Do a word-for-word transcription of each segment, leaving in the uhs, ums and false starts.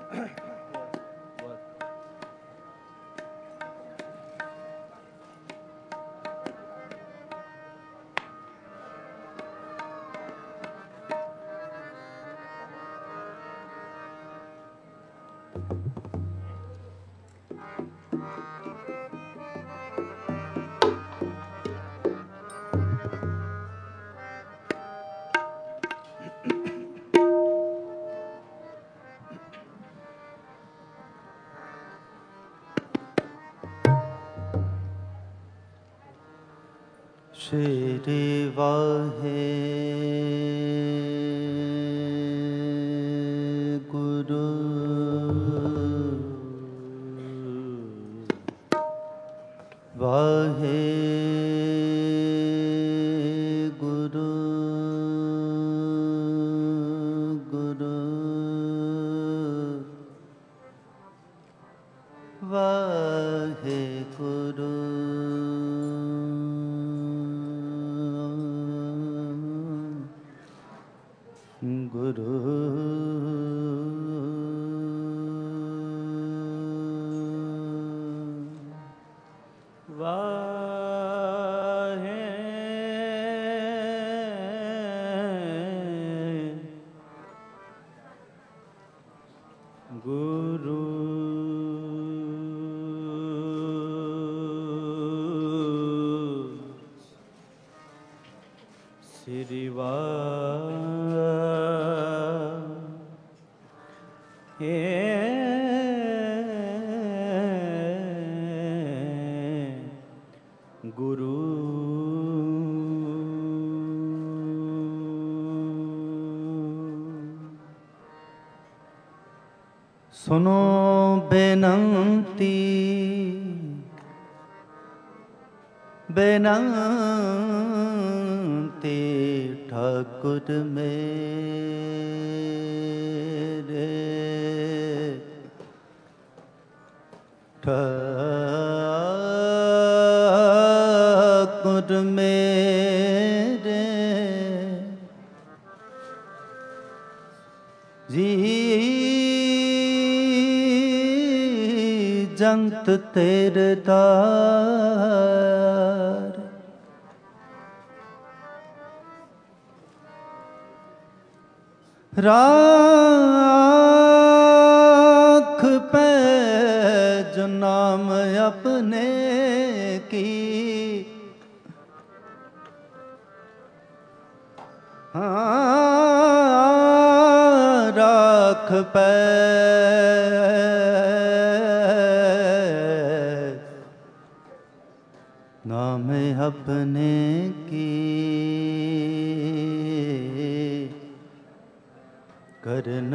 श्री वाहे गुरु वाहे गुरु गुरु वाहे गुरु गुरु वाहे गुरु श्री वाहे गुरु सुनो बेनंती बेनंती ठाकुर मेरे ठाकुर मेरे जी जंत तेरे दार राख पैज नाम अपने की हाँ राख पैज नाम अपने की करन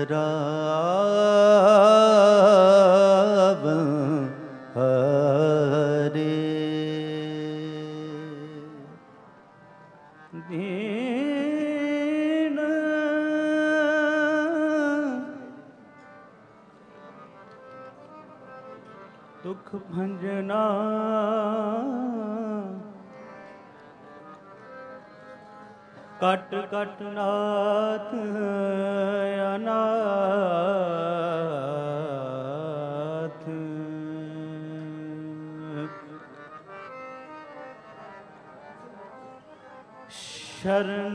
खराब हरे दीन दुख भंजना कट कट नाथ अनाथ शरण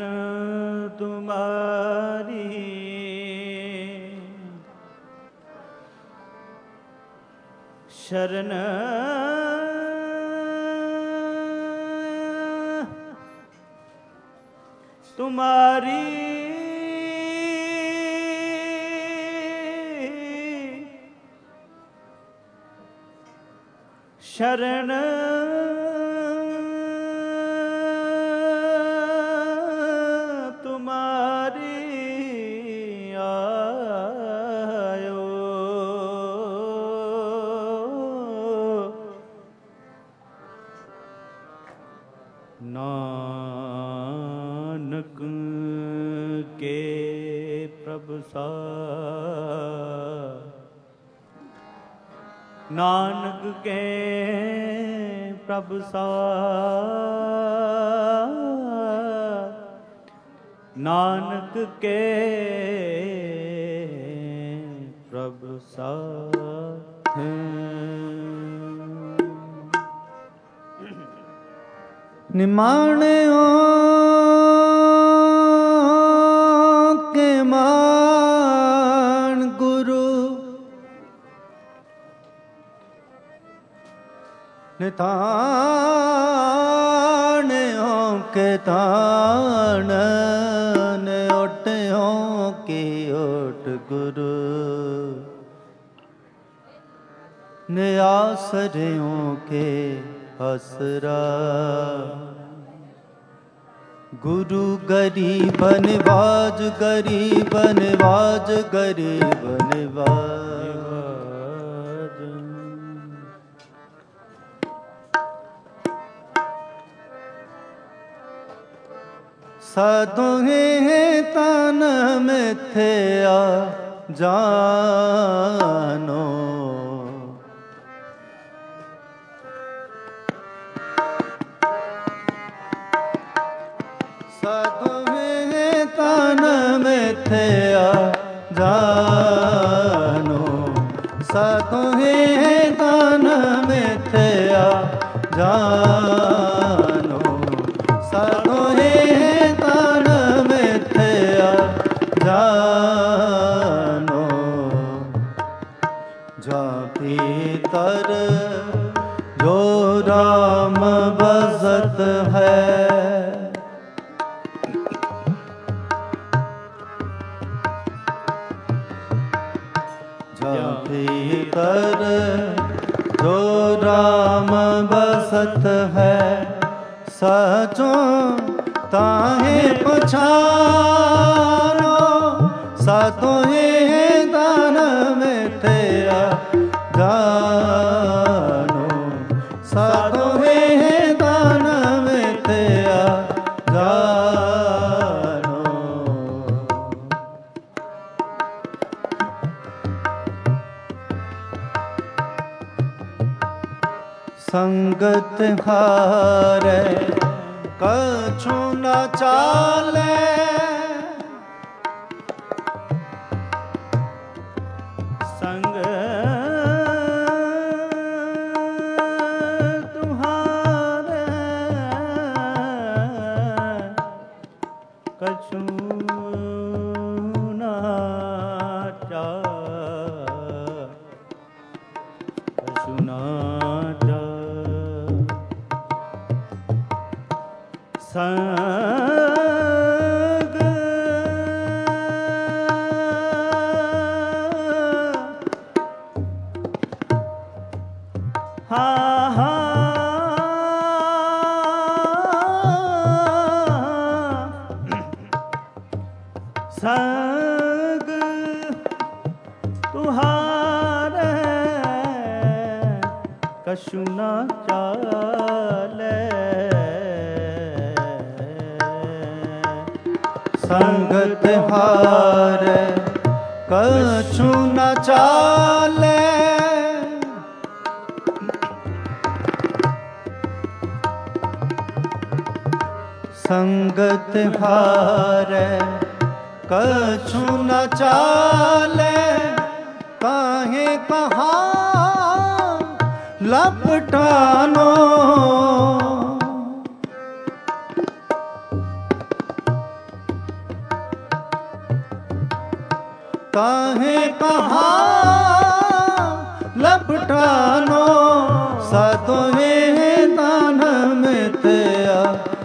तुम्हारी शरण तुम्हारी शरण तुम्हारी आयो नानक के प्रभु सा नानक के प्रभु सा नानक के प्रभु प्रभु साथ निमाणियों के मान गुरु निताणियों के ताण ने ओटियों की ओट गुरु ने आसरियों के असरा गुरु गरीब निवाज गरीब निवाज गरीब निवाज साधुहे तन मिथ्या जानो साधुहे तन मिथ्या जानो साधुहे तन मिथ्या जानो साधुहे तन मिथ्या जानो जा भीतर जो राम बसत है भीतर जो राम बसत है सचो ताहे पछानो सातोहे दान में तेरा जानो सातोहे दान में तेरा जानो संगत हारे कछु न चाले संग तुम्हारे कछु न चाले कछु न संग हा हा संग तुहारे कछु न चाले संगत हार कछु न चाले संगत हार कछु न चाले काहे कहा लपटानो काहे कहा लपटानो सातोहे दान में तेरा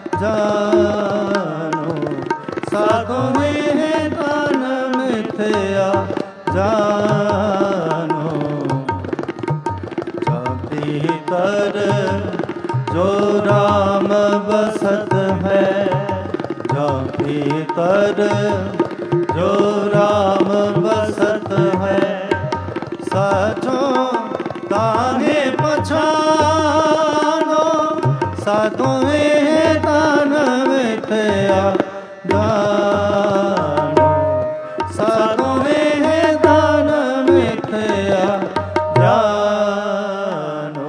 जानो सातोहे दान में तेरा जानो जा भीतर जो राम बसत है जा भीतर जो राम बसत है सचो ताहे पछानो सातोहे दान मिथ्या जानो सातोहे दान मिथ्या जानो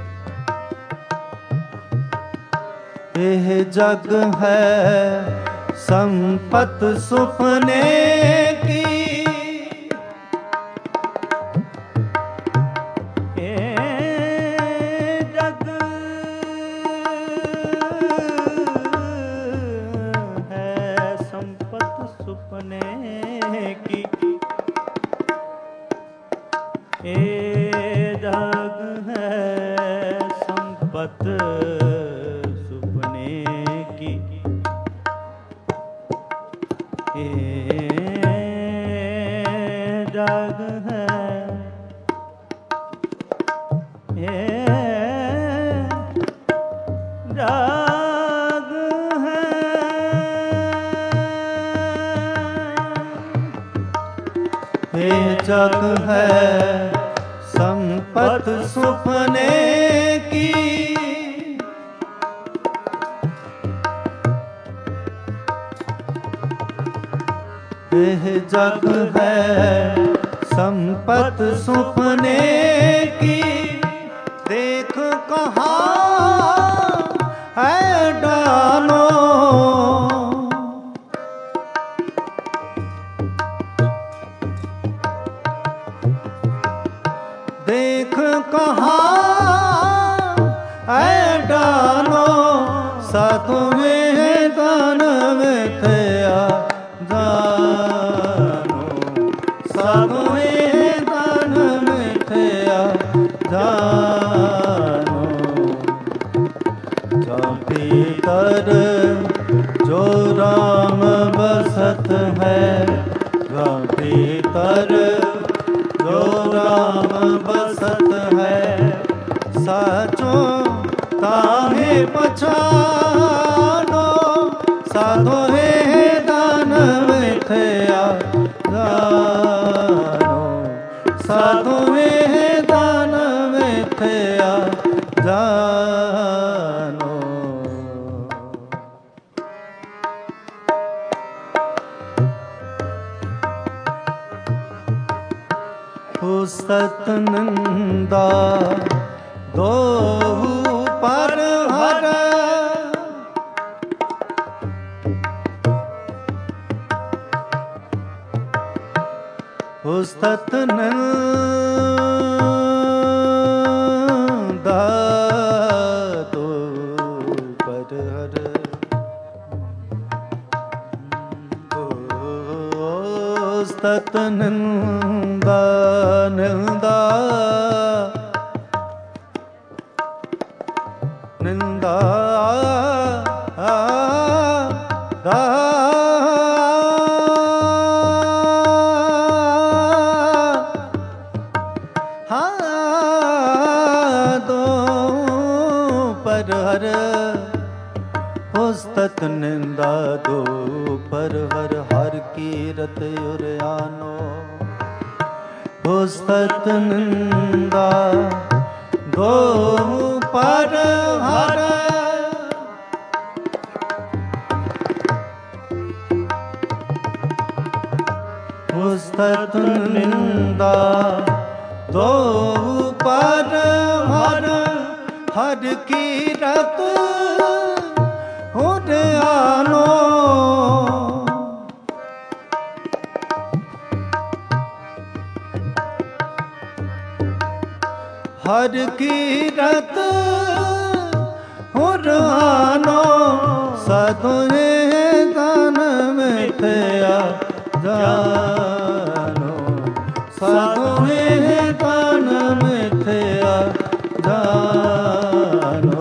यह जग है संपत सुपने की जग है संपत सुपने की यह जग है संपत सुपने की देख कहाँ है डालो देख कहाँ है डालो साधु में दान में थया जानो साधु में दान में थया जानो जा भीतर जो राम बसत है जा भीतर जो राम बसत है साचो ताहे पछानो साधो हे दान में थया जानो साधो हे दान में थया जानो सतनंदा दो पर हर सतनंदा दो पर हर सतनंदा नंदा नंदा दा दो पर हर पुस्तक निंदा दो पर हर हर कीरत उरयानो पुस्तक निंदा दो पर हर पुस्तक निंदा दो पर हर हर कीरत उरयानो हर कीरत उरानो साधु दान में थया जानो साधु दान में थया जानो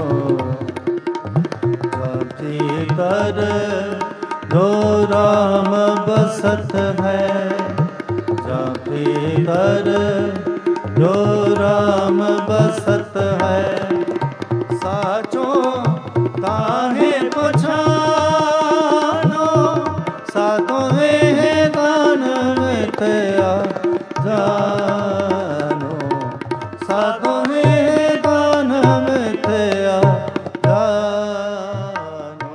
भीतर जो राम बसत है जा भीतर जो राम बसत है साचो ताहे पछानो साधो हे दान में थया जानो साधो हे दान में थया जानो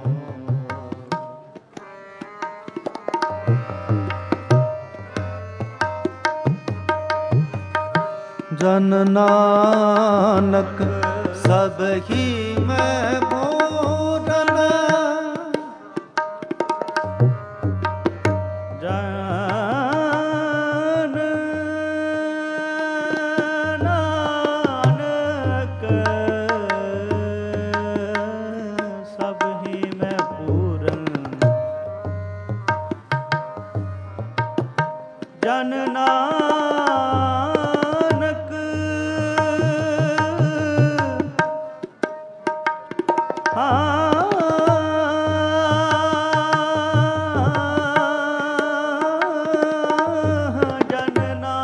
जन नानक सब ही मैं पूरन ਮੈਂ ਪੂਰਨ ਜਨ ਨਾਨਕ ਹਾਂ ਜਨ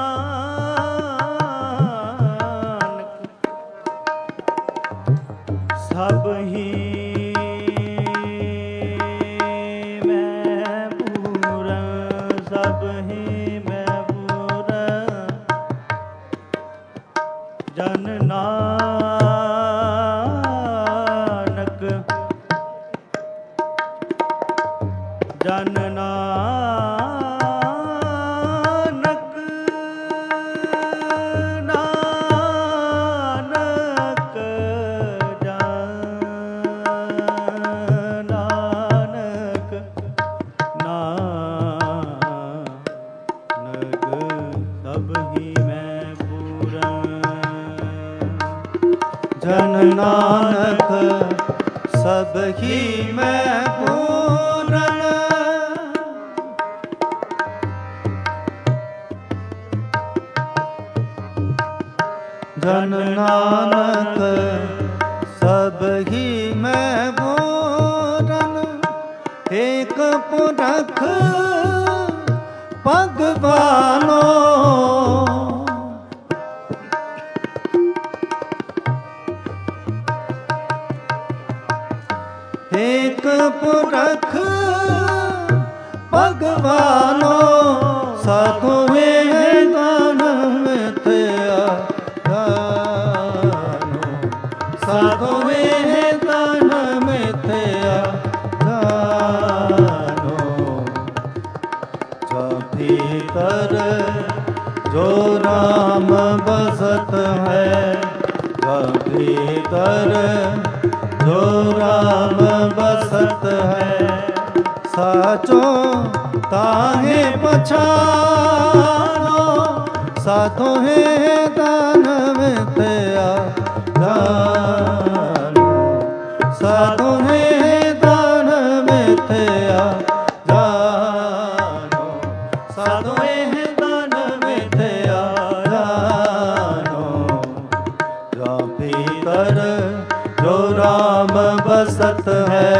ਨਾਨਕ ਸਭ ਹੀ ਮੈਂ ਪੂਰਨ ਸਭ ਹੀ ਮੈਂ ਪੂਰਨ ਜਨ ਨਾਨਕ ਜਨ ਨਾਨਕ ਨਾਨਕ ਜਨ ਨਾਨਕ ਨਾਨਕ ਸਭ ਹੀ ਮੈਂ ਪੂਰਨ ਜਨ ਨਾਨਕ ਸਭ ਹੀ ਮੈਂ ਪੂਰਨ ਜਨ ਨਾਨਕ ਸਭ ਹੀ ਮੈਂ ਪੂਰਨ ਏਕ ਪੁਰਖ ਭਗਵਾਨੋ ਏਕ ਪੁਰਖ ਭਗਵਾਨੋ ਸਾਧੂ ਵੇ ਦਾਨ ਮਿਥਿਆ ਦਾਨੋ ਸਾਧੂ ਵੇ ਦਾਨ ਮਿਥਿਆ ਦਾਨੋ ਜਾ ਭੀਤਰ ਜੋ ਰਾਮ ਬਸਤ ਹੈ ਜਾ ਭੀਤਰ ਜੋ ਰਾਮ ਬਸਤ ਹੈ ਸਾਚੋ ਤਾਹੇ ਪਛਾਨੋ ਸਾਧੋ ਹੈ ਦਾਨ ਮਿਥਿਆ ਦਾਨੋ ਸਾਧੋ ਹੈ ਦਾਨ ਮਿਥਿਆ ਦਾਨੋ ਸਾਧੋ ਹੈ ਦਾਨ ਮਿਥਿਆ ਦਾਨੋ ਜਾ ਭੀਤਰ ਜੋ ਰਾਮ ਬਸਤ ਹੈ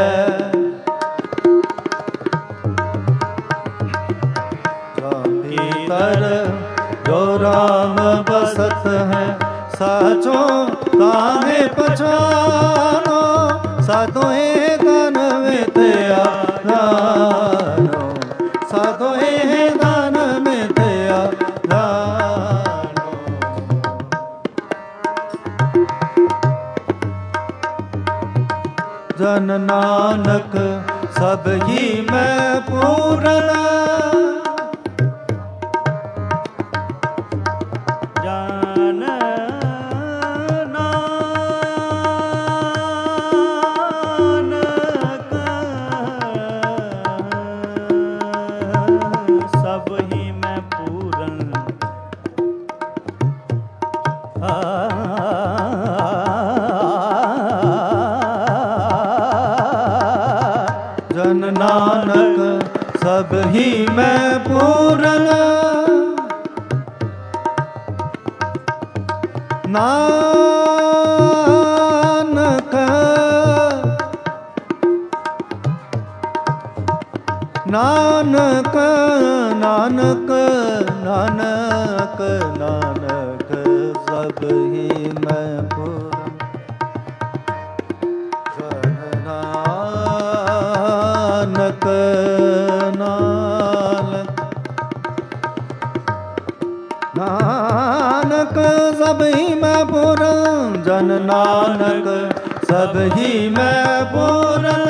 ਜਾ ਭੀਤਰ ਜੋ ਰਾਮ ਬਸਤ ਹੈ ਸਾਚੋ ਤਾਹੇ ਪਛਾਨੋ ਸਾਧੋ ਏ ਦਾਨ ਮਿਥਿਆ ਦਾਨੋ ਸਾਧੋ ਏ ਦਾਨ ਮਿਥਿਆ ਦਾਨੋ ਜਨ ਨਾਨਕ ਸਭ ਹੀ ਮੈਂ ਪੂਰਨ ਜਨ ਨਾਨਕ ਸਭ ਹੀ ਮੈਂ ਪੂਰਨ ਜਨ ਨਾਨਕ ਸਭ ਹੀ ਮੈਂ ਪੂਰਨ ਨਾਨਕ ਨਾਨਕ ਨਾਨਕ ਨਾਨਕ ਨਾਨਕ ਸਭ ਹੀ ਮੈਂ ਪੂਰਨ ਜਨ ਨਾਨਕ ਨਾਨਕ ਨਾਨਕ ਸਭ ਹੀ ਮੈਂ ਪੂਰਨ ਜਨ ਨਾਨਕ ਸਭ ਹੀ ਮੈਂ ਪੂਰਨ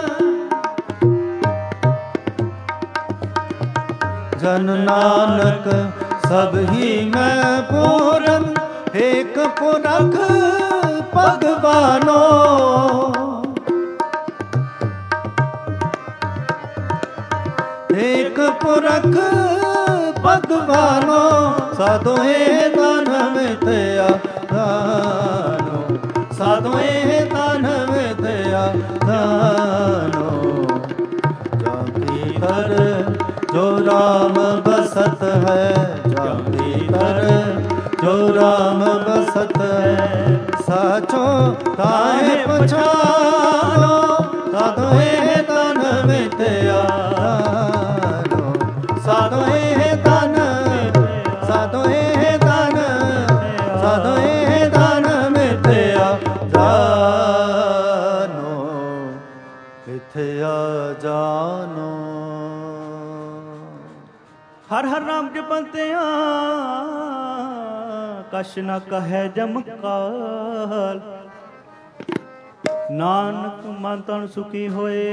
ਜਨ ਨਾਨਕ ਸਭ ਹੀ ਮੈਂ ਪੂਰਨ ਏਕ ਪੁਰਖ ਭਗਵਾਨੋ ਏਕ ਪੁਰਖ ਭਗਵਾਨੋ ਸਾਧੋ ਏ ਦਾਨ ਮਿਥਿਆ ਦਾਨੋ ਸਾਧੋ ਏ ਦਾਨ ਮਿਥਿਆ ਦਾਨੋ जो राम बसत है जहाँ भीतर, जो राम बसत है साचो ताहे पछानो, साधोए तन मिथ्या साधोए तन, साधोए तन, साधोए तन मिथ्या जानो, मिथ्या जानो। हर हर नाम जपंतिया कश न कहे जमकाल, नानक मन तन सुखी होए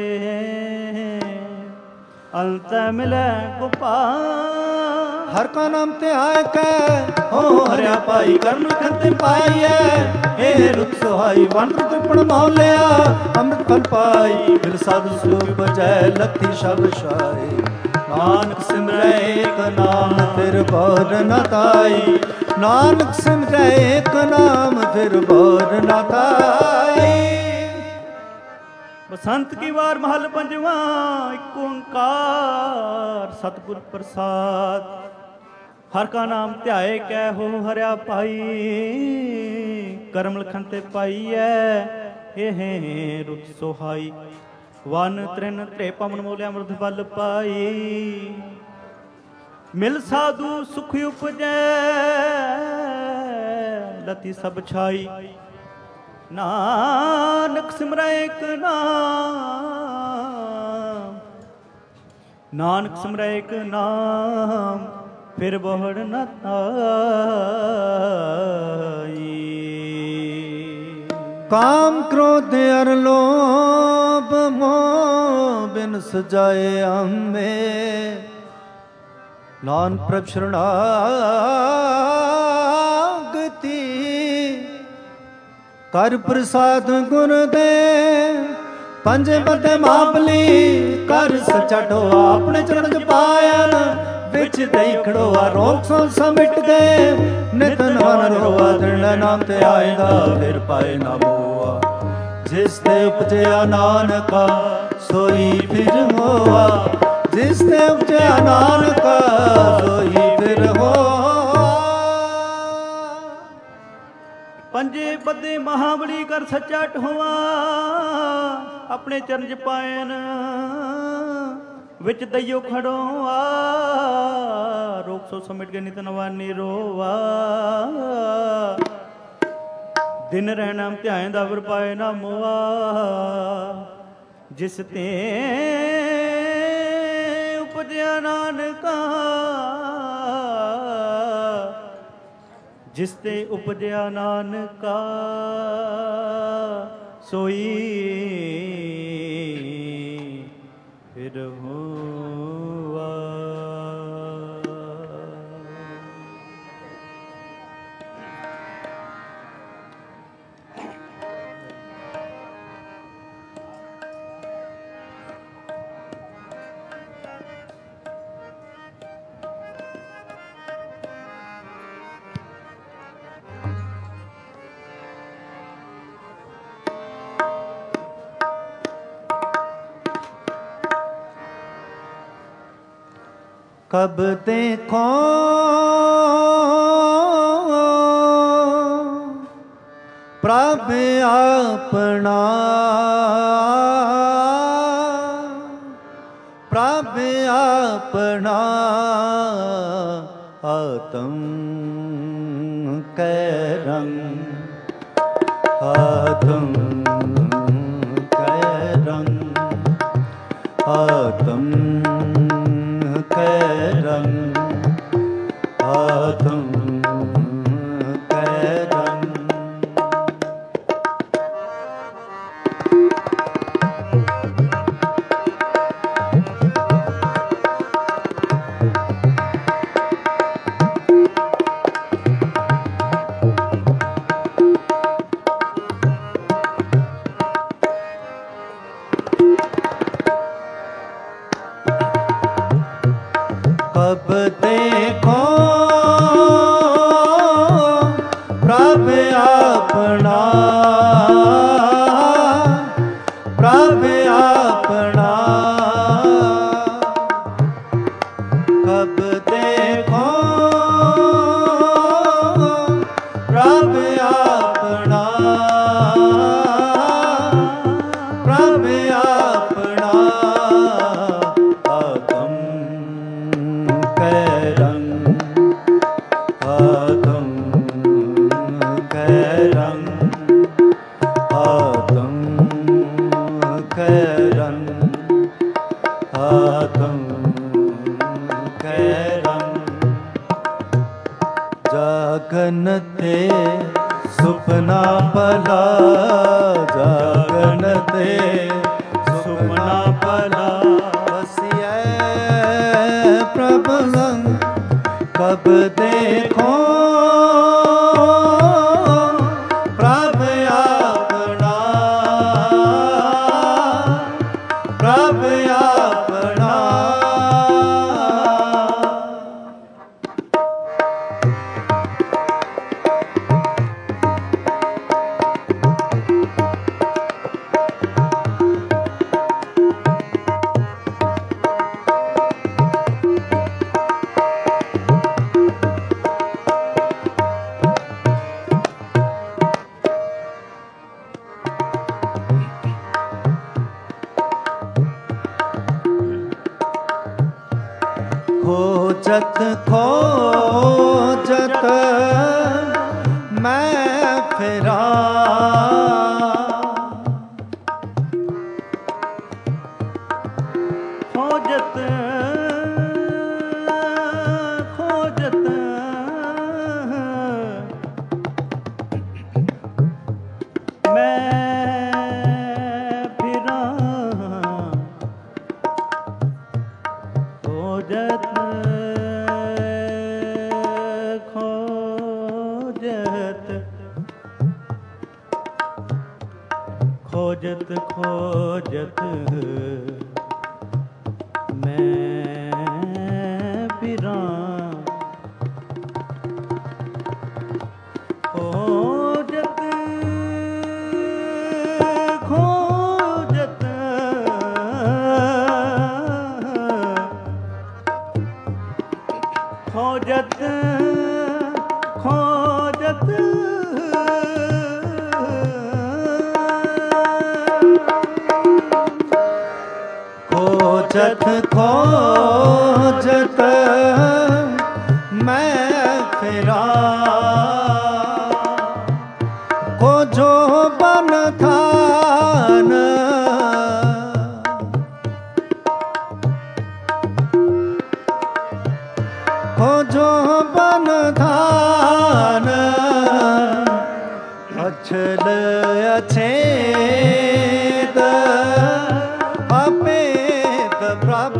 अंत मिले गोपाल। हर का नाम ते आए कै हो हरिया पाई, कर्म खंते पाइए हे रुत सुहाई, वन त्रिपण मौलिया अमृत फल पाई, फिर साधु स्वरूप जय लखी शब शाई। नानक सिमरै एक नाम फिर बोर न ताई, नानक सिमरै एक नाम फिर बोर न ताई। बसंत की वार महल पंजवा, एक ओंकार सतगुर प्रसाद। हर का नाम ध्याए कै हो हरिया पाई, करम लखन ते पाईऐ हे हे रुत सोहाई। वन त्रिन त्रे पवन मोले अमृत बल पाई, मिल साधु सुख उपजै लती सब छाई। नानक सिमरै एक नाम, नानक सिमरै एक नाम फिर बोहड़ न ताई। काम क्रोध अर लोभ मोह बिन सजाए हमें, नानक प्रभ शरणागति कर प्रसाद गुर दे। पंजे बते मापली कर सच्चा ढोआ, अपने चरण च पायन विच दई खड़ोआ। रोग सो समिट गए नित नवन रोआ, दृढ़ नाम ते आएगा फिर पाए ना मोआ। जिस ते उपजया नानका सोई फिर होआ, जिस ते उपजया नानका सोई फिर होआ। पंजे बदे महाबली कर सच्चा ढोआ, अपने चरण च पायन विच दइयो खड़ोआ। रोग सो समिट गए नित नवानी रोवा, दिन रहना ध्यान दा वर पाए ना मोआ। जिस ते उपजया नानका, जिस ते उपजया नानका सोई फिर हुआ। कब देखो प्रभ अपना, प्रभ अपना आत्म कै रंग, आत्म कै रंग, आत्म कै रंग, आत्म कै रंग। कब देखो प्रभ अपना, प्रभ अपना आत्म कै रंग आत्म कै रंग आत्म कै रंग आत्म कै रंग जागन ते सुपना भला जागन ते सुपना भला बसिए प्रभु संग कब देखो प्रभ अपना प्रभ अपना खोजत खोजत मैं फिरा खोजत खोजत मैं फिरा खोजत खोजत खोजत मैं फिरा खोजत खोजत खोजत खोजत खोजत खोजत मैं फिरा को जो बन थान को जो बन थान अछल अछेद अपेत प्रभ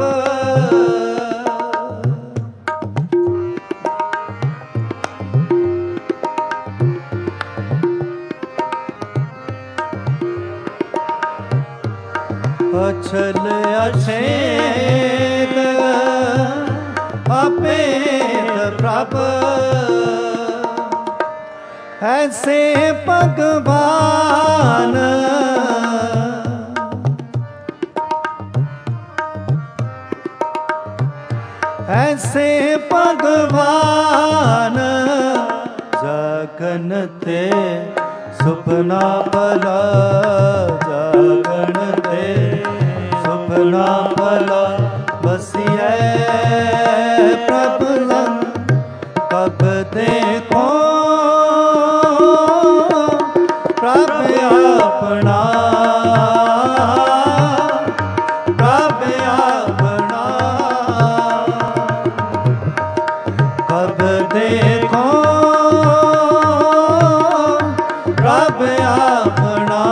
अछल अछेद अपेत प्रभ ऐसे भगवान ऐसे भगवान जागन ते सुपना भला जागन ते सुपना भला बसिए प्रभु संग कब देखो प्रभ अपना प्रभ अपना कब देखो प्रभ अपना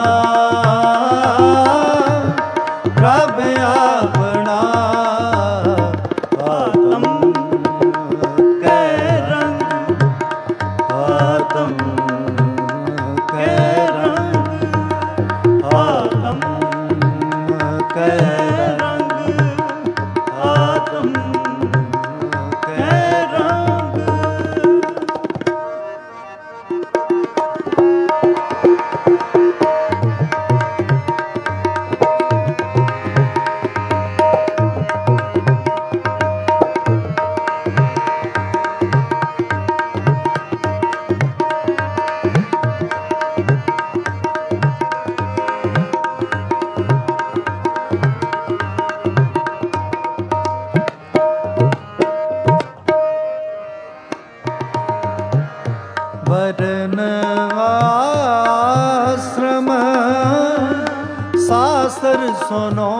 प्रभ अपना आत्म कै रंग आत्म कै रंग आत्म कै रंग आत्म कै रंग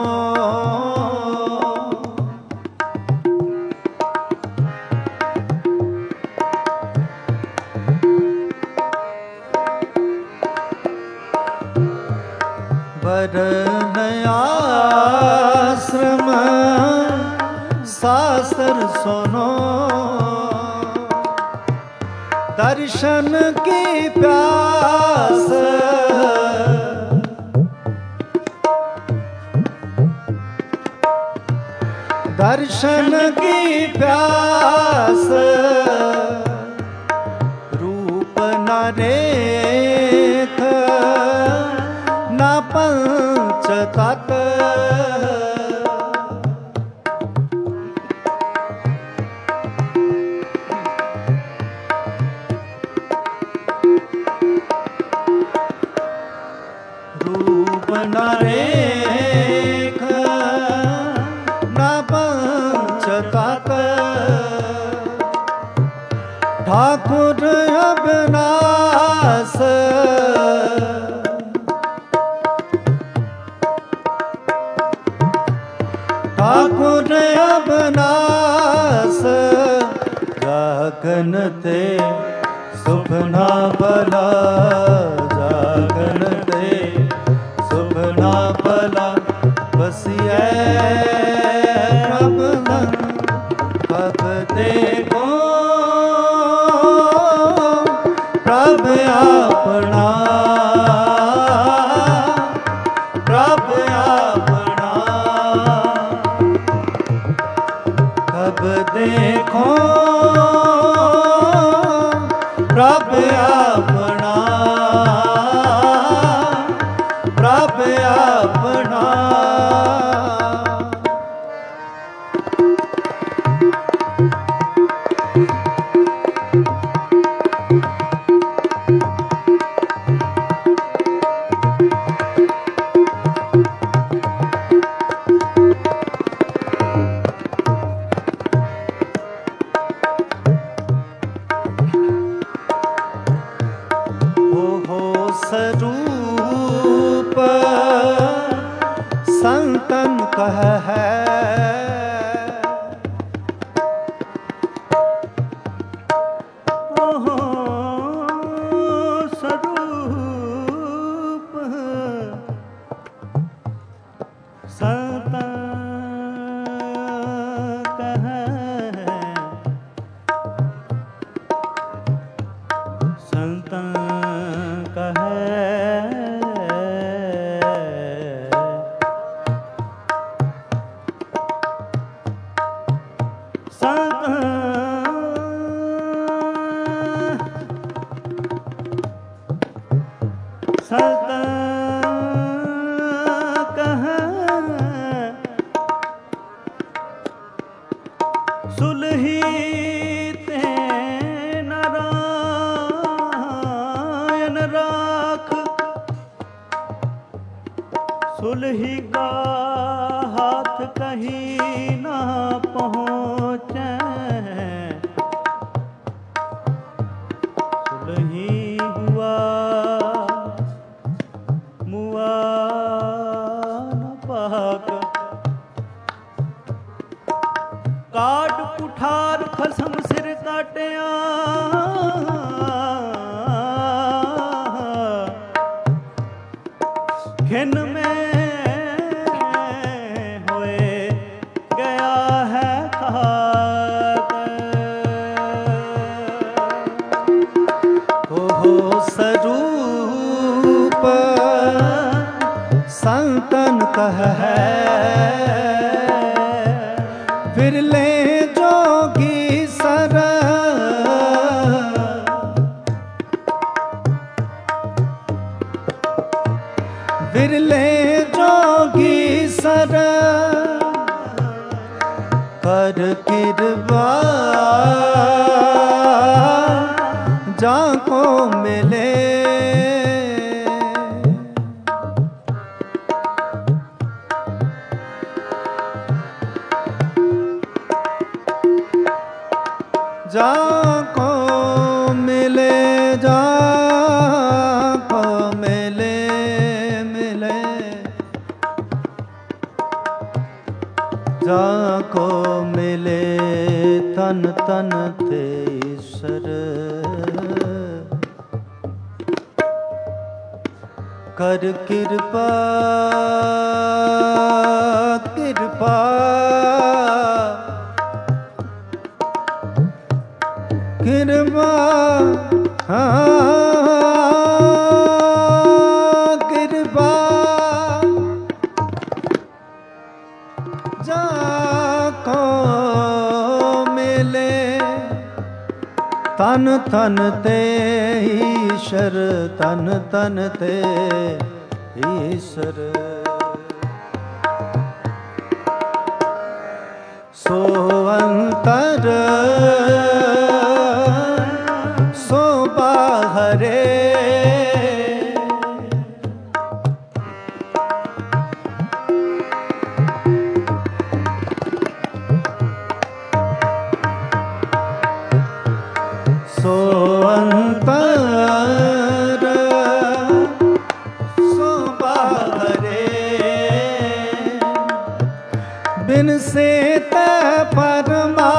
वरनयाश्रम शास्त्र सुनो, दर्शन की प्यास दर्शन की प्यास, रूप न रेख न पंच तत्व, रूप न रेख न पंच तत्व, ठाकुर अविनाश ठाकुर अविनाश, जागन ते सुपना भला, जागन ते सुपना भला, बसिए प्रभ मन पग देखो, प्रभ अपना प्रभ अपना, कब देखो प्रभ अपना प्रभ अपना। स्वरूप संतन कह है, ओहो स्वरूप संतन कह है, संतन कह सत कह सुलही ते नारायण राख, सुलही का हाथ कहीं ना पहुँचे, सुलही हुआ मुआ न पाक, काट कुठार खसम सिर काटिया, खिन में होए गया है खाक, हो स्वरूप संतन कह है, विरले जोगी सर विरले जोगी सर, कर कृपा जाको मिले, जाको मिले जाको मिले मिले, जाको मिले तन तन ते ईश्वर कर कृपा कृपा कृपा हाँ कृपा जाको मिले तन तन ते ईश्वर तन तन ते ईश्वर सो अंतर सो बाहरे सो अंतर सो बाहरे बिन से परमा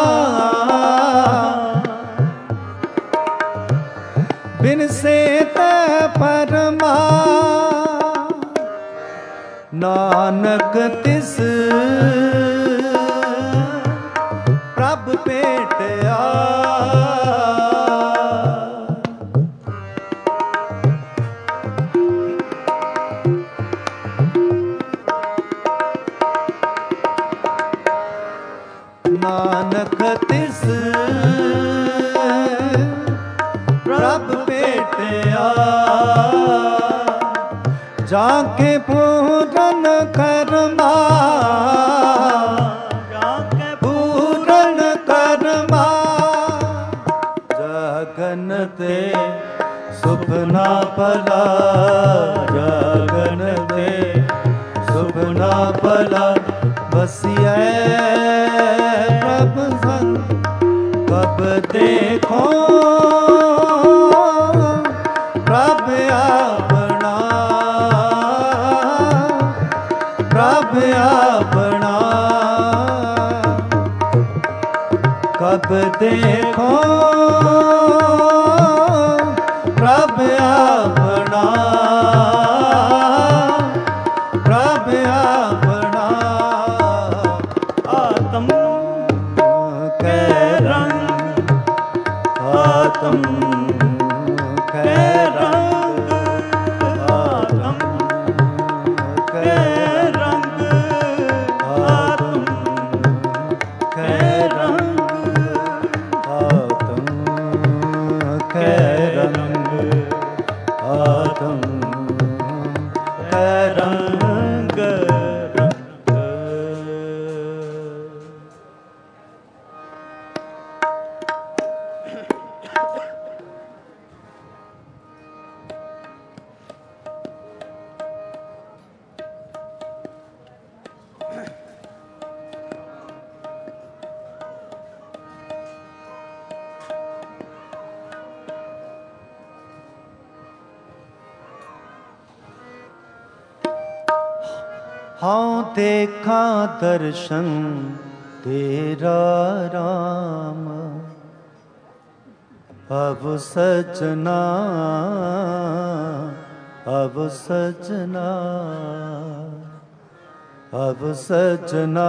बिन से परमा नानक तिस प्रभ भेटया नानक तिस प्रभ भेटया जाके पूरन कर्मा जाके पूरन कर्मा जगन ते सुपना पला जगन ते सुपना पला बसिया प्रभ संग कब देखो प्रभ अपना प्रभ अपना कब देखो प्रभ अपना प्रभ अपना आत्म के रंग आत्म के रंग आत्म के रंग आत्म के रंग आत्म के रंग आत्म के रंग हाँ देखा दर्शन तेरा राम अब सजना अब सजना अब सजना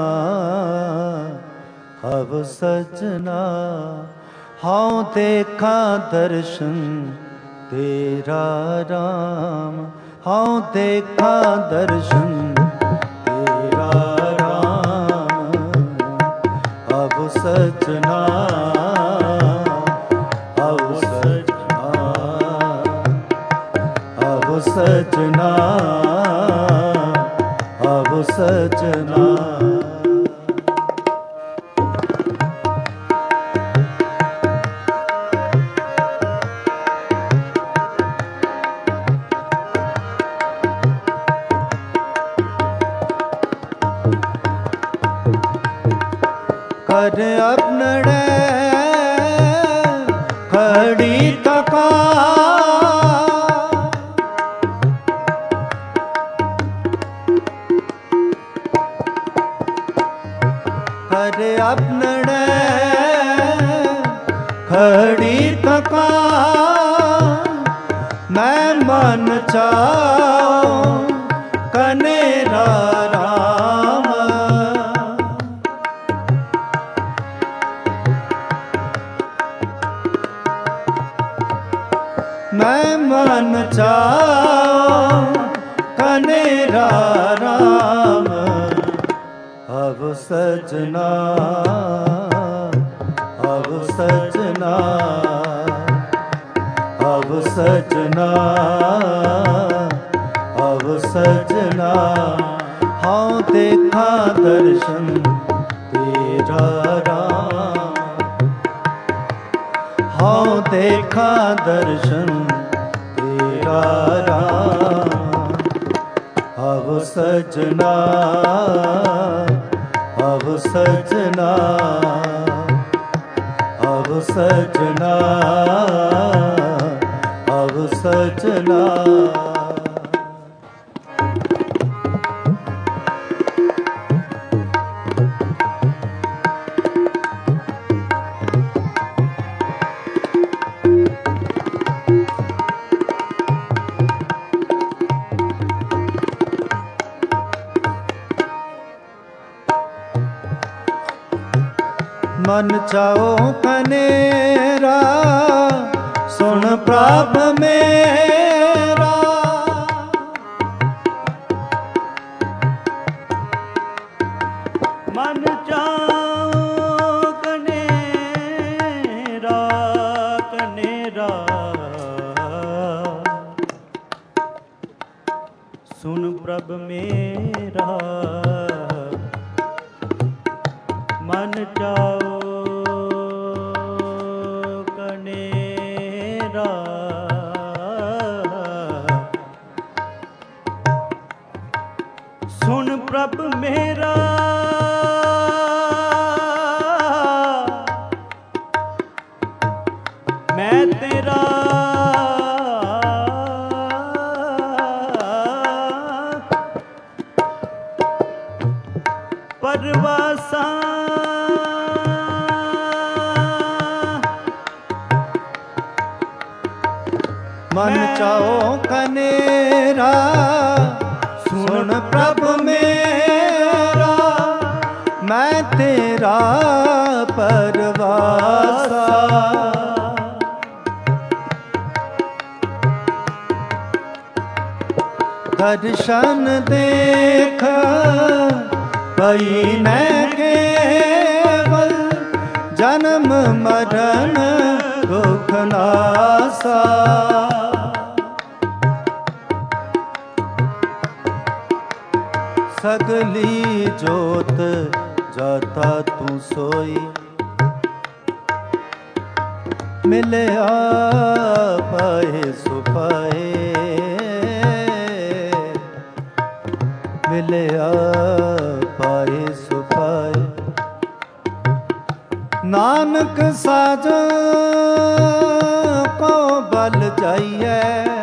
अब सजना हाँ देखा दर्शन तेरा राम हाँ देखा दर्शन तेरा राम अब सजना अब सजना अब सजना अब सजना कर अपनड़े खड़ी तका कर अपनड़े खड़ी थका मैं मन चाओ कनेरा राम मैं मन चाओ कनेरा राम अब सजना अब सजना अब सजना अब सजना हाँ देखा दर्शन तेरा राम हाँ देखा दर्शन तेरा राम अब सजना अब सजना अब सजना अब सजना मन चाओ कनेरा सुन प्रभ मेरा मन चाओ कनेरा कनेरा सुन प्रभ मेरा मन चाओ कनेरा सुन प्रभ मेरा मैं तेरा परवासा मन चाओ कनेरा सुन प्रभ मेरा मैं तेरा परवासा दर्शन देख पई न केवल जन्म मरण दुख नासा सगली जोत जाता तू सोई मिले पाए सुपाए मिले पाए सुपाए नानक साजा को बल जाइए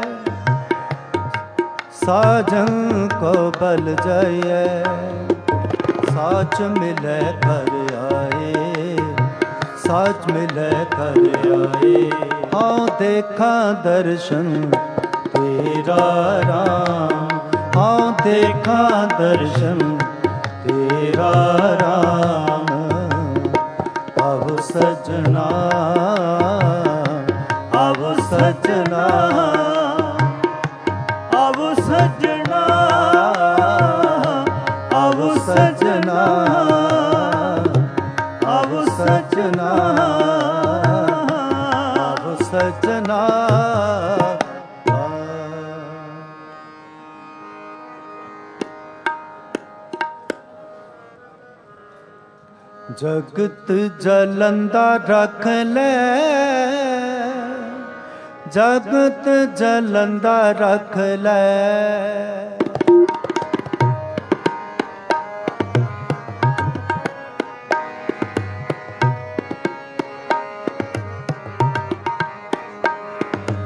साजन को बल जाइए साच मिले कर आए साच मिले कर आए हाँ देखा दर्शन तेरा राम हाँ देखा दर्शन तेरा राम अब सजना अब सजना अब सजना अब सजना अब सजना अब सजना जगत जलंदा रख ले जगत जलंदा रख ले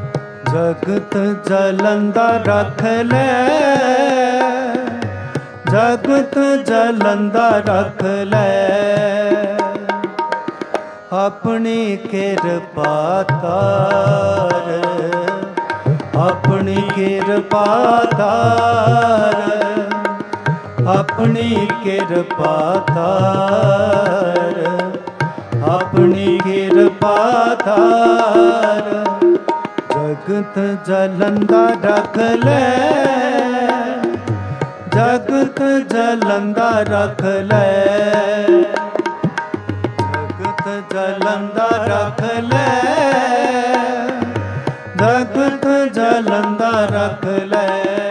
जगत जलंदा रख ले ਜਗਤ ਜਲੰਦਾ ਰਖ ਲੈ। ਆਪਣੀ ਕਿਰਪਾ ਤਾਰ, ਆਪਣੀ ਕਿਰਪਾ ਤਾਰ, ਆਪਣੀ ਕਿਰਪਾ ਤਾਰ, ਆਪਣੀ ਕਿਰਪਾ ਤਾਰ। ਜਗਤ ਜਲੰਦਾ ਰਖ ਲੈ, ਜਗਤ ਜਲੰਦਾ ਰਖ ਲੈ, ਜਗਤ ਜਲੰਦਾ ਰਖ ਲੈ, ਜਗਤ ਜਲੰਦਾ ਰਖ ਲੈ।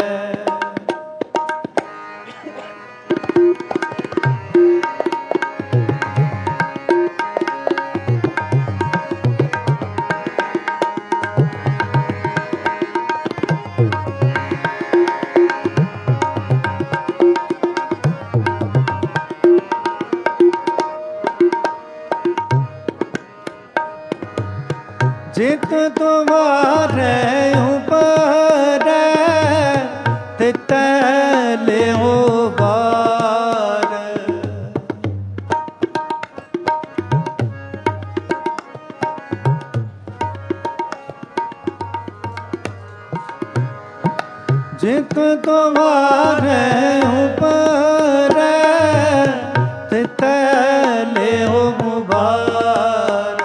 ਜਿਤ ਤੁਮਾਰੇ ਉਪਰ ਤਿਤੈ ਲਿਓ ਬਾਰ। ਜਿਤ ਤੁਮਾਰੇ ਉਪਰ ਤਿਤੈ ਲਿਓ ਬਾਰ।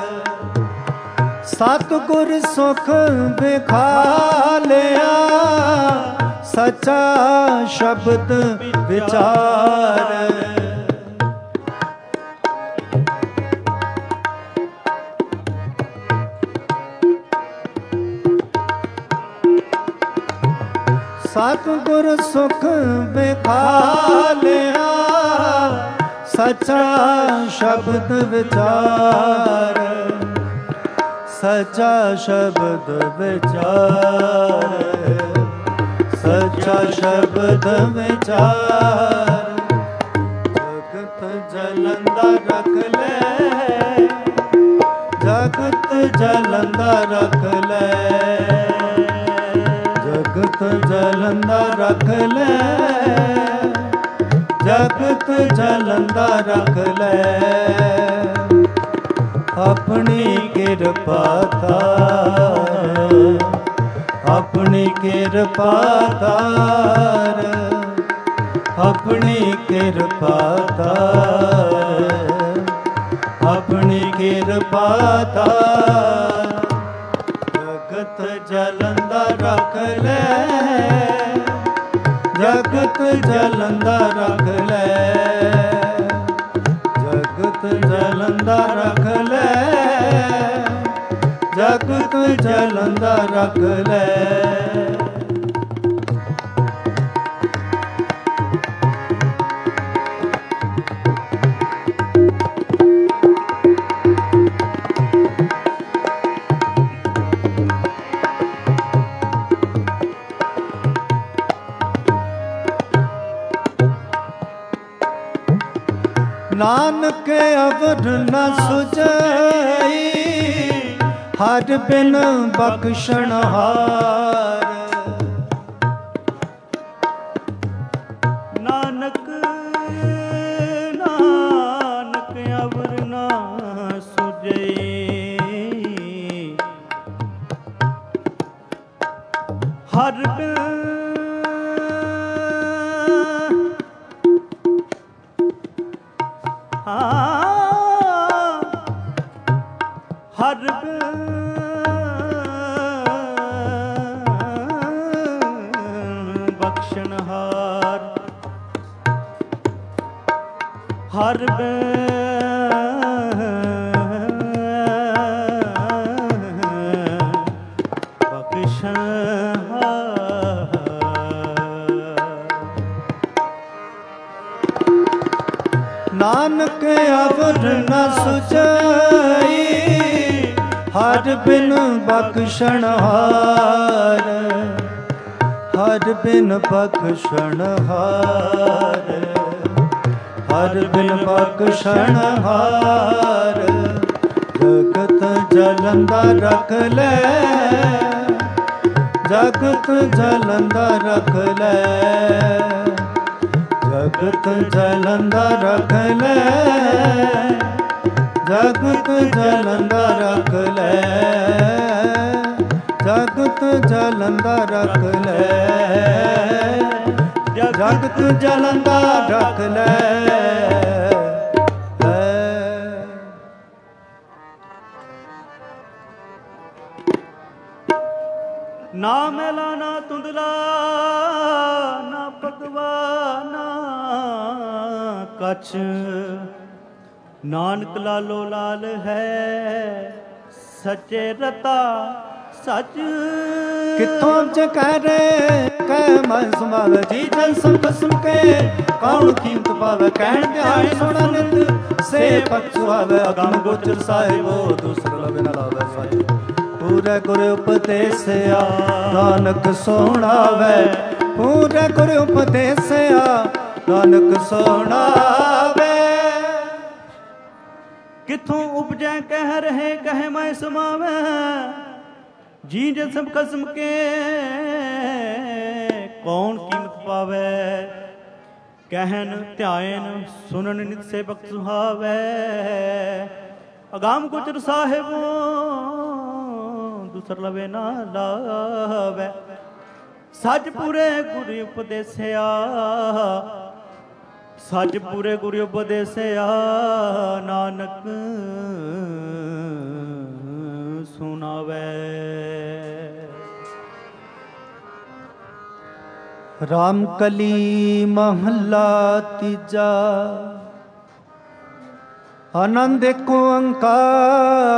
ਸਤਿਗੁਰ ਸੁਖ ਵਿਖਾਲਿਆ, ਸੱਚਾ ਸ਼ਬਦ ਵਿਚਾਰ। ਸਤਿਗੁਰ ਸੁਖ ਵਿਖਾਲਿਆ, ਸੱਚਾ ਸ਼ਬਦ ਵਿਚਾਰ। ਸੱਚਾ ਸ਼ਬਦ ਵਿਚਾਰ, ਸੱਚਾ ਸ਼ਬਦ ਵਿਚਾਰ। ਜਗਤ ਜਲੰਦਾ ਰਖ ਲੈ, ਜਗਤ ਜਲੰਦਾ ਰਖ ਲੈ, ਜਗਤ ਜਲੰਦਾ ਰਖ ਲੈ, ਜਗਤ ਜਲੰਦਾ ਰਖ ਲੈ। ਆਪਣੀ ਕਿਰਪਾ ਤਾਰ, ਆਪਣੀ ਕਿਰਪਾ ਤਾਰ, ਆਪਣੀ ਕਿਰਪਾ ਤਾਰ, ਆਪਣੀ ਕਿਰਪਾ ਤਾਰ। ਜਗਤ ਜਲੰਦਾ ਰਖ ਲੈ, ਜਗਤ ਜਲੰਦਾ ਰਖ ਲੈ, ਜਗਤ ਜਲੰਦਾ ਰਖ ਲੈ, ਜਗਤ ਜਲੰਦਾ ਰਖ ਲੈ। ਨਾਨਕ ਅਵਰ ਨ ਸੁਝਈ, ਹਰ ਬਿਨ ਬਖਸ਼ਣ ਹਾਰ। ਨਾਨਕ ਨਾਨਕ ਅਵਰ ਨ ਸੁਝਈ, ਹਰ ਬਿਨ ਹਰ ਬਖਸ਼ਣ ਹਾਰ। ਹਰ ਬਖਸ਼ਣ ਹਾਰ। ਨਾਨਕ ਅਵਰ ਨ ਸੁਝਈ, ਹਰ ਬਿਨ ਬਖਸ਼ਣ ਹਾਰ। ਹਰ ਬਿਨ ਬਖਸ਼ਣ ਹਾਰ, ਹਰ ਬਿਨ ਬਖਸ਼ਣ ਹਾਰ। ਜਗਤ ਜਲੰਦਾ ਰਖ ਲੈ, ਜਗਤ ਜਲੰਦਾ ਰਖ ਲੈ, ਜਗਤ ਜਲੰਦਾ ਰਖ ਲੈ, ਜਗਤ ਜਲੰਦਾ ਰਖ ਲੈ, ਜਗਤ ਜਲੰਦਾ ਰਖ ਲੈ, ਜਗਤ ਜਲੰਦਾ ਰਖ ਲੈ। ਨਾ ਮੈਲਾ ਨਾ ਧੁੰਦਲਾ ਨਾ ਭਗਵਾਨਾ ਕਛ, ਨਾਨਕ ਲਾਲੋ ਲਾਲ ਹੈ ਸੱਚੇ ਰਤਾ ਸੱਚ। ਕਿੱਥੋਂ ਚ ਕਹਿ ਰੇ ਕਹਿ ਮਨ ਸਮਾਵੇ, ਜੀ ਜਨ ਸਮ ਕਸਮ ਕੇ ਕੌਣ ਕੀਮਤ ਪਾਵੇ। ਕਹਿਣ ਧਿਆਨ ਸੁਣ ਨਿਤ ਸੇ ਪਤ ਸੁਹਾਵੇ, ਅਗਮ ਗੋਚਰ ਸਾਹਿਬੋ ਦੂਸਰ ਲਵੇ ਨ ਲਾਵੇ ਸੱਚ। ਪੂਰੇ ਗੁਰ ਉਪਦੇਸਿਆ ਨਾਨਕ ਸੁਣਾਵੇ, ਪੂਰੇ ਗੁਰ ਉਪਦੇਸਿਆ ਨਾਨਕ ਸੁਣਾਵੇ। ਕਿੱਥੋਂ ਉਪਜੈ ਕਹਿ ਰਹੇ ਕਹਿ ਮੈਂ ਸਮਾਵੇ, ਜੀ ਜੇ ਸਭ ਕਸਮ ਕੇ ਕੌਣ ਕੀਮਤ ਪਾਵੇ। ਕਹਿਨ ਧਿਆਨ ਸੁਨਨ ਨਿਤ ਸੇ ਬਖਤ ਸੁਹਾਵੇ, ਅਗਾਮ ਗੁਚਰ ਸਾਹਿਬੋ ਦੂਸਰ ਲਵੇ ਨਾ ਲਾਵੇ। ਸੱਚ ਪੂਰੇ ਗੁਰ ਉਪਦੇਸਿਆ, ਸੱਚ ਪੂਰੇ ਗੁਰ ਉਪਦੇਸਿਆ ਨਾਨਕ ਸੁਣਾਵੇ। ਰਾਮ ਕਲੀ ਮਹੱਲਾ ਤੀਜਾ, ਆਨੰਦ ਏਕ ਓੰਕਾਰ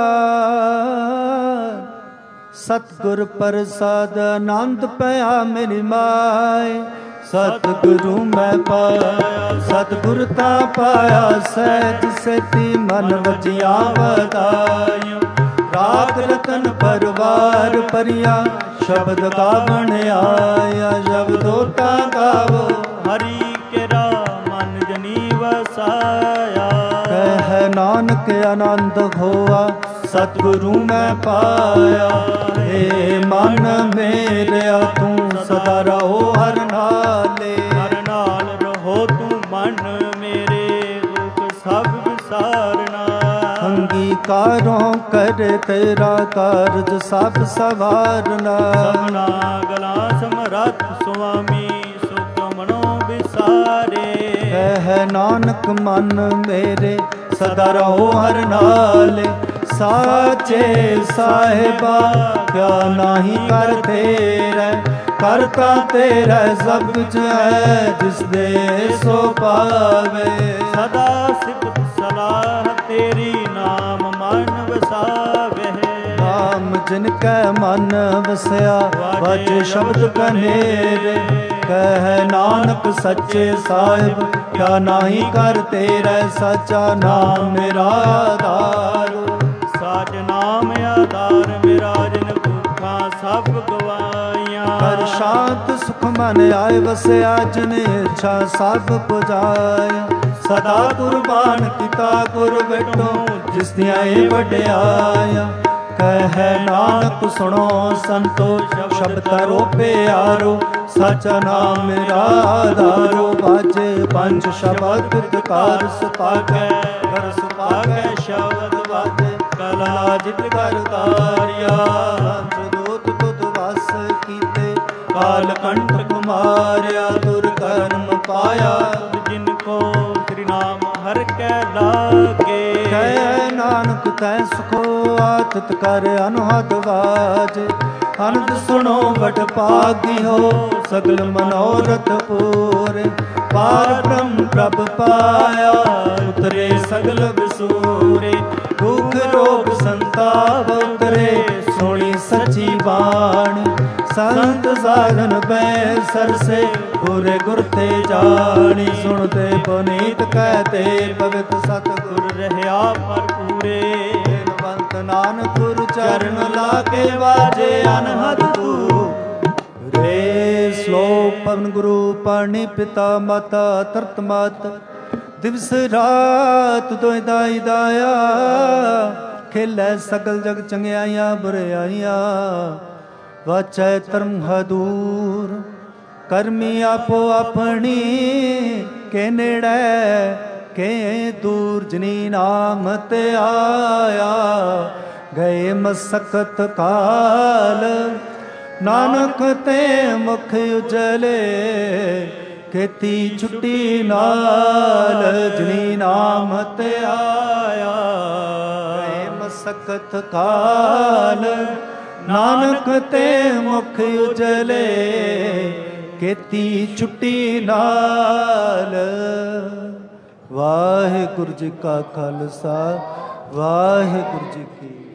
ਸਤਿਗੁਰ ਪ੍ਰਸਾਦ। ਆਨੰਦ ਪਿਆ ਮੇਰੀ ਮਾਏ ਸਤਿਗੁਰੂ ਮੈਂ ਪਾਇਆ, ਸਤਿਗੁਰ ਤਾ ਪਾਇਆ ਸਹਿਜ ਸੇਤੀ ਮਨ ਵਜਿਆ ਵਧਾਇਆ। ਰਾਗ ਰਤਨ ਪਰਵਾਰ ਪਰਿਆ ਸ਼ਬਦ ਗਾਵਣ ਆਇਆ, ਸ਼ਬਦੋ ਤਾ ਗਾਵੋ ਹਰੀ ਕੇਰਾ ਮਨ ਜਨੀ ਵਸਾਇਆ। ਕਹਿ ਨਾਨਕ ਆਨੰਦ ਹੋਆ ਸਤਿਗੁਰੂ ਮੈਂ ਪਾਇਆ। ਏ ਮਨ ਮੇਰਿਆ ਤੂੰ ਸਦਾ ਰਹੋ ਹਰ ਨਾਲੇ, ਹਰ ਨਾਲ ਰਹੋ ਤੂੰ ਮਨ ਮੇਰੇ ਦੁਖ ਸਭ ਵਿਸਾਰਨਾ। ਅੰਗੀਕਾਰੋਂ ਕਰ ਤੇਰਾ ਕਾਰਜ ਸਭ ਸਵਾਰਨਾ। ਸਭਨਾ ਗਲਾ ਸਮਰੱਥ ਸੁਆਮੀ ਸੁਖ ਮਨੋ ਵਿਸਾਰੇ। ਕਹਿ ਨਾਨਕ ਮਨ ਮੇਰੇ ਸਦਾ ਰਹੋ ਹਰ ਨਾਲੇ। ਸਾਚੇ ਸਾਹਿਬਾ ਕਿਆ ਨਾਹੀ ਕਰ ਤੇਰਾ, ਕਰਤਾ ਤੇਰਾ ਸਭ ਕੁਝ ਹੈ ਜਿਸ ਦੇ ਸੋ ਪਾਵੇ। ਸਦਾ ਸਿਫਤ ਸਲਾਹ ਤੇਰੀ ਨਾਮ ਮਨ ਵਸਾਵੇ। ਨਾਮ ਜਿਨ ਕੈ ਮਨ ਵਸਿਆ ਵਾਜੇ ਸ਼ਬਦ ਕਨੇਰੇ। ਕਹਿ ਨਾਨਕ ਸੱਚੇ ਸਾਹਿਬ ਕਿਆ ਨਾਹੀ ਕਰ ਤੇਰਾ, ਸੱਚਾ ਨਾਮ ਮੇਰਾ ਆਧਾਰ। ਸਾਚ ਨਾਮ ਆਧਾਰ ਮੇਰਾ ਜਿਨ ਭੁੱਖਾਂ ਸਭ ਗਵਾਈਆਂ। ਹਰ ਸ਼ਾਂਤ ਸੁਖ ਮਨ ਆਏ ਵਸਿਆ ਜਿਨ ਇੱਛਾ ਸਭ ਪੁਜਾਇਆ। ਸਦਾ ਕੁਰਬਾਨ ਕੀਤਾ ਗੁਰ ਬੇਟੋ ਜਿਸ ਦੀਆਂ ਇਹ ਵਡਿਆਇਆ। ਕਹਿ ਨਾਨਕ ਸੁਣੋ ਸੰਤੋ ਸ਼ਬਦ ਕਰੋ ਪਿਆਰੋ। ਸੱਚਾ ਨਾਮ ਮੇਰਾ ਆਧਾਰੋ। ਬਾਜੇ ਪੰਜ ਸ਼ਬਦ ਕਰ ਸੁਪਾਗੈ, ਕਰ ਸੁਪਾਗੈ ਸ਼ਬਦ ਵਾਜੇ। ਕਲਾ ਜਿਤ ਕਰ ਤਾਰਿਆ ਹੰਸ ਦੂਤ ਤੁਧ ਵਸ ਕੀਤੇ। ਕਾਲ ਕੰਟਕ ਮਾਰਿਆ ਤੁਰ ਕਰਮ ਪਾਇਆ। ਜਿਨ ਕੋ ਤੇਰੀ ਨਾਮ ਹਰ ਕੈ ਲਾਗੇ। ਕਹਿ ਨਾਨਕ ਤੈ ਸੁਖੋ ਆਤਿਤ ਕਰ ਅਨਹਦ ਵਾਜੇ। ਅਨੰਦ ਸੁਣੋ ਵਡ ਭਾਗੀ ਹੋ ਸਗਲ ਮਨੋਰਥ ਪੂਰੇ। ਪਾਰ ਬ੍ਰਹਮ ਪ੍ਰਭ ਪਾਇਆ ਉਤਰੇ ਸਗਲ ਵਿਸੂਰੇ। ਦੁਖ ਰੋਗ ਸੰਤਾਪ ਉਤਰੇ ਸੋਣੀ ਸੱਚੀ ਬਾਣੀ। ਸੰਤ ਸਾਧਨ ਬੈ ਸਰਸੇ ਗੁਰੇ ਗੁਰ ਤੇ ਜਾਣੀ। ਸੁਣਤੇ ਪੁਨੀਤ ਕਹਤੇ ਭਗਤ ਸਤਿਗੁਰ ਰਹਿਆ ਭਰਪੂਰੇ। ਬੇਨਵੰਤ ਨਾਨਕ ਗੁਰ ਚਰਨ ਲਾਗੇ ਵਾਜੇ ਅਨਹਦ ਰੇ। ਸਲੋਕ ਪਵਨ ਗੁਰੂ ਪਾਣੀ ਪਿਤਾ ਮਾਤਾ ਤਰਤ ਮਾਤ। ਦਿਵਸ ਰਾਤ ਦੋਇ ਦਾਈ ਦਾਇਆ। ਖੇਲੇ ਸਗਲ ਜਗ ਚੰਗਿਆਈਆਂ ਬੁਰਿਆਈਆਂ। ਵਾਚੈ ਧਰਮ ਹਦੂਰ ਕਰਮੀ ਆਪੋ ਆਪਣੀ। के नेड़े के दूर जिनी नाम ते आया। गए मसकत काल नानक ते मुख उजले खेती छुट्टी नाल जिनी नाम ते आया। गए मसकत काल नानक ते मुख उजले खेती छुट्टी नाल। वाहिगुरु जी का खालसा वाहिगुरु जी की